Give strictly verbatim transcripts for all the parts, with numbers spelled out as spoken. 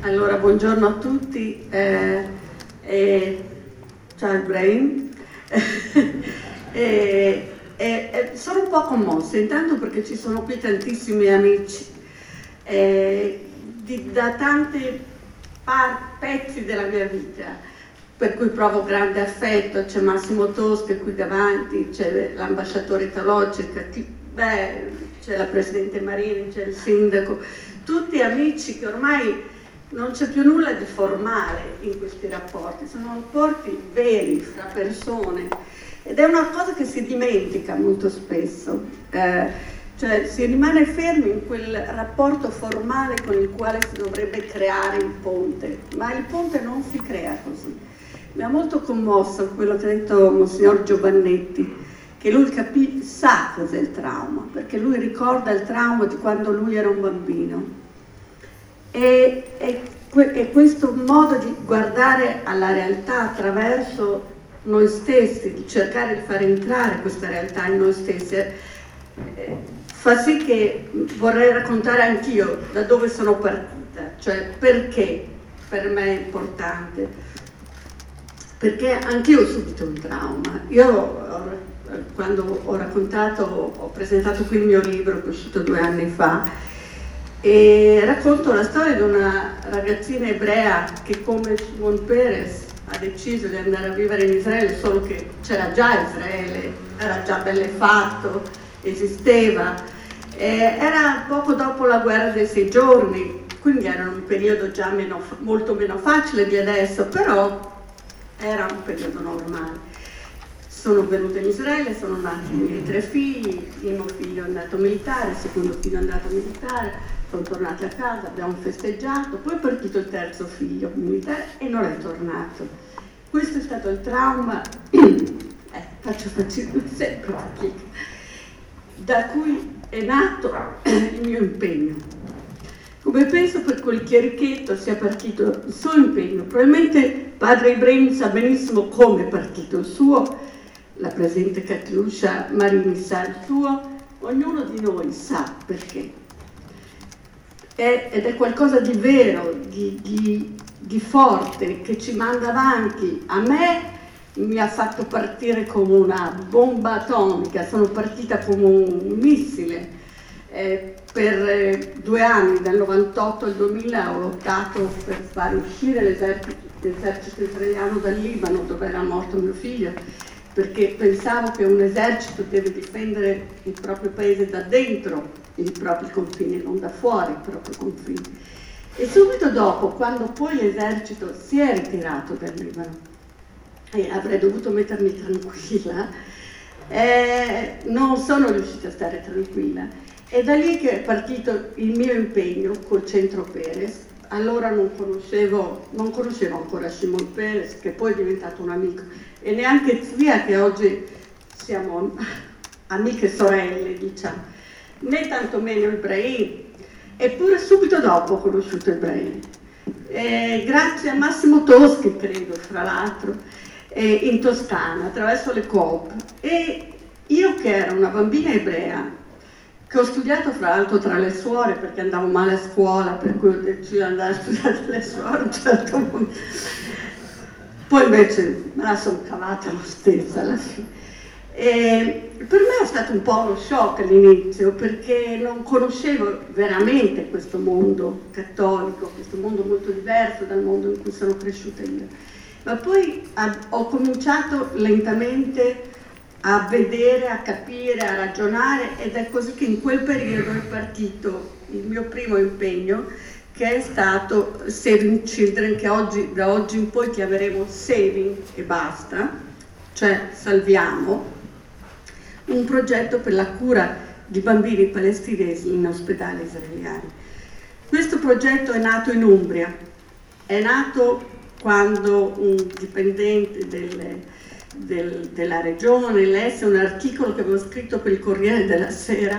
Allora, buongiorno a tutti, eh, eh, ciao Ibrahim. eh, eh, sono un po' commossa, intanto perché ci sono qui tantissimi amici eh, di, da tanti pezzi della mia vita, per cui provo grande affetto. C'è Massimo Tosca qui davanti, c'è l'ambasciatore Talocca, c'è la Presidente Marini, c'è il Sindaco, tutti amici che ormai non c'è più nulla di formale in questi rapporti, sono rapporti veri fra persone, ed è una cosa che si dimentica molto spesso, eh, cioè si rimane fermi in quel rapporto formale con il quale si dovrebbe creare il ponte, ma il ponte non si crea così. Mi ha molto commosso quello che ha detto Monsignor Giovannetti, che lui capì, sa cos'è il trauma, perché lui ricorda il trauma di quando lui era un bambino. E, e, e questo modo di guardare alla realtà attraverso noi stessi, di cercare di far entrare questa realtà in noi stessi, eh, fa sì che vorrei raccontare anch'io da dove sono partita, cioè perché per me è importante, perché anch'io ho subito un trauma. Io quando ho raccontato, ho presentato qui il mio libro che è uscito due anni fa, e racconto la storia di una ragazzina ebrea che, come Shimon Peres, ha deciso di andare a vivere in Israele, solo che c'era già Israele, era già belle fatto, esisteva, e era poco dopo la guerra dei sei giorni, quindi era un periodo già meno, molto meno facile di adesso, però era un periodo normale. Sono venuta in Israele, sono nati i miei tre figli, il primo figlio è andato militare, il secondo figlio è andato militare, sono tornati a casa, abbiamo festeggiato, poi è partito il terzo figlio militare e non è tornato. Questo è stato il trauma, eh, faccio fatica, sempre fatica, da cui è nato il mio impegno. Come penso per quel chierichetto sia partito il suo impegno, probabilmente padre Ibrahim sa benissimo come è partito il suo, la presidente Katiuscia Marini sa il suo, ognuno di noi sa perché. È, ed è qualcosa di vero, di, di, di forte, che ci manda avanti. A me mi ha fatto partire come una bomba atomica, sono partita come un missile. Eh, per eh, due anni, dal novantotto al duemila, ho lottato per far uscire l'esercito, l'esercito israeliano dal Libano, dove era morto mio figlio, perché pensavo che un esercito deve difendere il proprio paese da dentro i propri confini, non da fuori i propri confini. E subito dopo, quando poi l'esercito si è ritirato dal Libano, e avrei dovuto mettermi tranquilla, eh, non sono riuscita a stare tranquilla. È da lì che è partito il mio impegno col Centro Peres. Allora non conoscevo, non conoscevo ancora Shimon Peres, che poi è diventato un amico, e neanche zia, che oggi siamo amiche sorelle, diciamo, né tantomeno Ibrahim. Eppure subito dopo ho conosciuto Ibrahim, eh, grazie a Massimo Tosca, credo, fra l'altro, eh, in Toscana, attraverso le Coop. E io, che ero una bambina ebrea, che ho studiato fra l'altro tra le suore perché andavo male a scuola, per cui ho deciso di andare a studiare dalle suore a un certo punto, poi invece me la sono cavata lo stesso alla fine. E per me è stato un po' uno shock all'inizio, perché non conoscevo veramente questo mondo cattolico, questo mondo molto diverso dal mondo in cui sono cresciuta io. Ma poi ho cominciato lentamente a vedere, a capire, a ragionare, ed è così che in quel periodo è partito il mio primo impegno, che è stato Saving Children, che oggi, da oggi in poi chiameremo Saving e basta, cioè salviamo, un progetto per la cura di bambini palestinesi in ospedali israeliani. Questo progetto è nato in Umbria, è nato quando un dipendente delle Del, della regione lesse un articolo che avevo scritto per il Corriere della Sera,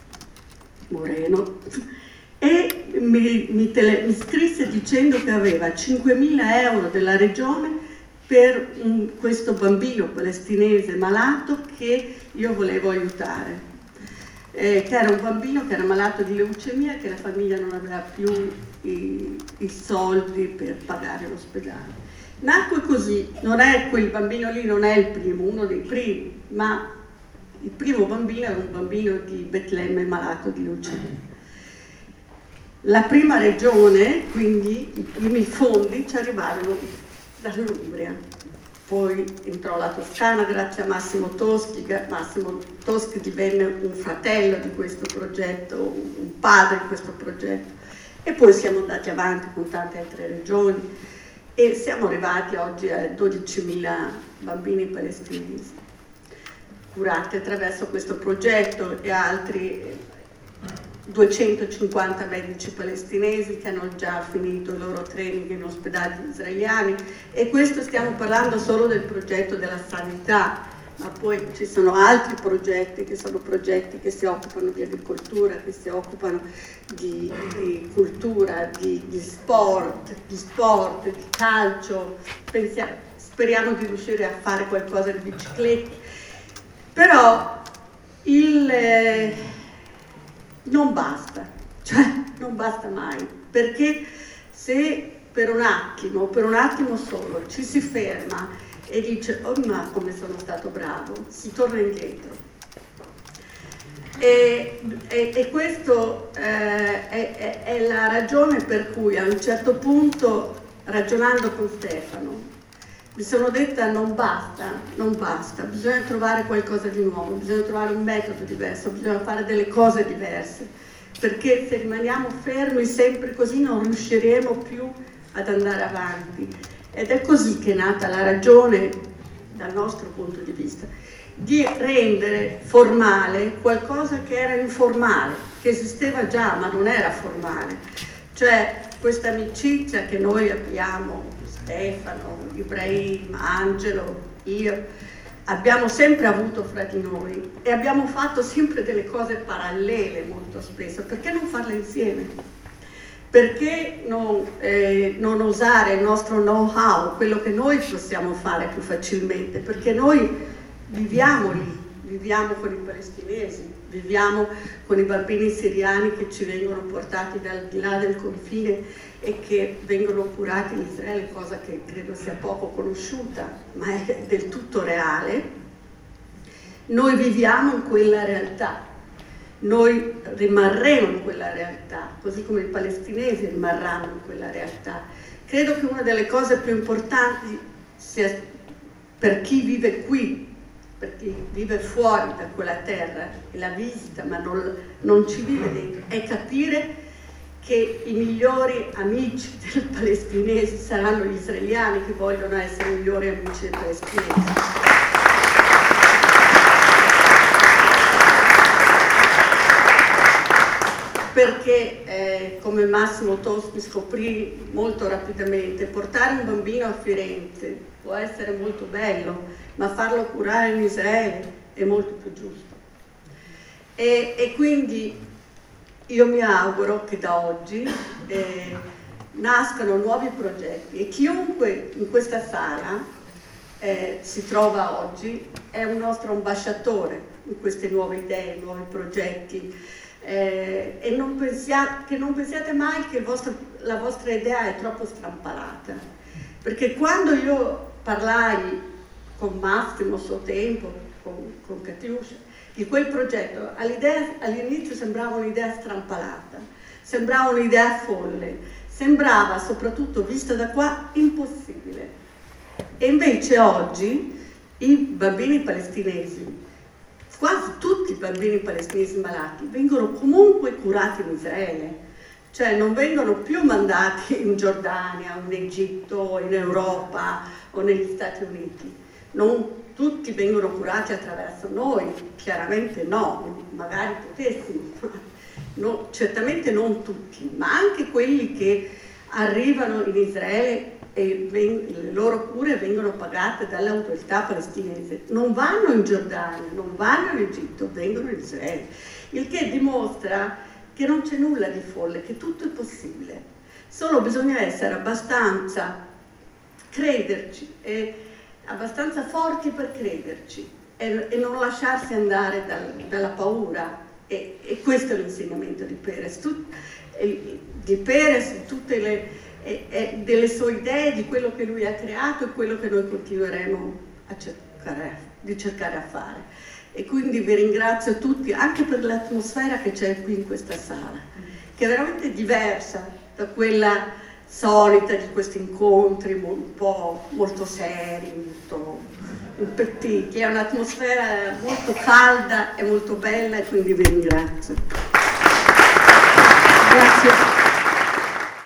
Moreno, e mi, mi, tele, mi scrisse dicendo che aveva cinquemila euro della regione per un, questo bambino palestinese malato che io volevo aiutare, eh, che era un bambino che era malato di leucemia, che la famiglia non aveva più i, i soldi per pagare l'ospedale. Nacque così, non è quel bambino lì, non è il primo, uno dei primi, ma il primo bambino era un bambino di Betlemme malato di leucemia. La prima regione, quindi i primi fondi ci arrivarono dall'Umbria, poi entrò la Toscana grazie a Massimo Toschi. Massimo Toschi divenne un fratello di questo progetto, un padre di questo progetto, e poi siamo andati avanti con tante altre regioni e siamo arrivati oggi a dodicimila bambini palestinesi curati attraverso questo progetto e altri duecentocinquanta medici palestinesi che hanno già finito il loro training in ospedali israeliani, e questo stiamo parlando solo del progetto della sanità, ma poi ci sono altri progetti che sono progetti che si occupano di agricoltura, che si occupano di, di cultura, di, di sport, di sport, di calcio. Pensiamo, speriamo di riuscire a fare qualcosa di biciclette, però il... Eh, non basta, cioè non basta mai, perché se per un attimo, per un attimo solo ci si ferma e dice oh ma come sono stato bravo, si torna indietro. E, e, e questo eh, è, è, è la ragione per cui a un certo punto, ragionando con Stefano, mi sono detta non basta, non basta, bisogna trovare qualcosa di nuovo, bisogna trovare un metodo diverso, bisogna fare delle cose diverse, perché se rimaniamo fermi sempre così non riusciremo più ad andare avanti. Ed è così che è nata la ragione, dal nostro punto di vista, di rendere formale qualcosa che era informale, che esisteva già ma non era formale, cioè questa amicizia che noi abbiamo, Stefano, Ibrahim, Angelo, io, abbiamo sempre avuto fra di noi e abbiamo fatto sempre delle cose parallele molto spesso. Perché non farle insieme? Perché non, eh, non usare il nostro know-how, quello che noi possiamo fare più facilmente? Perché noi viviamo lì, viviamo con i palestinesi, viviamo con i bambini siriani che ci vengono portati dal di là del confine e che vengono curati in Israele, cosa che credo sia poco conosciuta, ma è del tutto reale. Noi viviamo in quella realtà, noi rimarremo in quella realtà, così come i palestinesi rimarranno in quella realtà. Credo che una delle cose più importanti sia per chi vive qui, per chi vive fuori da quella terra e la visita ma non, non ci vive dentro, è capire che i migliori amici dei palestinesi saranno gli israeliani, che vogliono essere i migliori amici dei palestinesi. Perché, eh, come Massimo Toschi scoprì molto rapidamente, portare un bambino a Firenze può essere molto bello, ma farlo curare in Israele è molto più giusto. E, e quindi io mi auguro che da oggi eh, nascano nuovi progetti e chiunque in questa sala eh, si trova oggi è un nostro ambasciatore in queste nuove idee, nuovi progetti. Eh, e non pensiate, che non pensiate mai che il vostro, la vostra idea è troppo strampalata, perché quando io parlai con Massimo a suo tempo, con, con Katiuscia, di quel progetto, all'inizio sembrava un'idea strampalata, sembrava un'idea folle, sembrava soprattutto vista da qua impossibile. E invece oggi i bambini palestinesi, quasi tutti i bambini palestinesi malati, vengono comunque curati in Israele, cioè non vengono più mandati in Giordania, in Egitto, in Europa o negli Stati Uniti. Non tutti vengono curati attraverso noi, chiaramente no, magari potessimo, no, certamente non tutti, ma anche quelli che arrivano in Israele e le loro cure vengono pagate dalle autorità palestinesi, non vanno in Giordania, non vanno in Egitto, vengono in Israele, il che dimostra che non c'è nulla di folle, che tutto è possibile, solo bisogna essere abbastanza, crederci, e abbastanza forti per crederci e, e non lasciarsi andare dal, dalla paura, e, e questo è l'insegnamento di Peres. Tu, eh, di Perez, di tutte le, eh, eh, delle sue idee, di quello che lui ha creato e quello che noi continueremo a cercare, di cercare a fare. E quindi vi ringrazio tutti anche per l'atmosfera che c'è qui in questa sala, che è veramente diversa da quella solita di questi incontri un po' molto seri, molto impettiti. È un'atmosfera molto calda e molto bella, e quindi vi ringrazio. Grazie.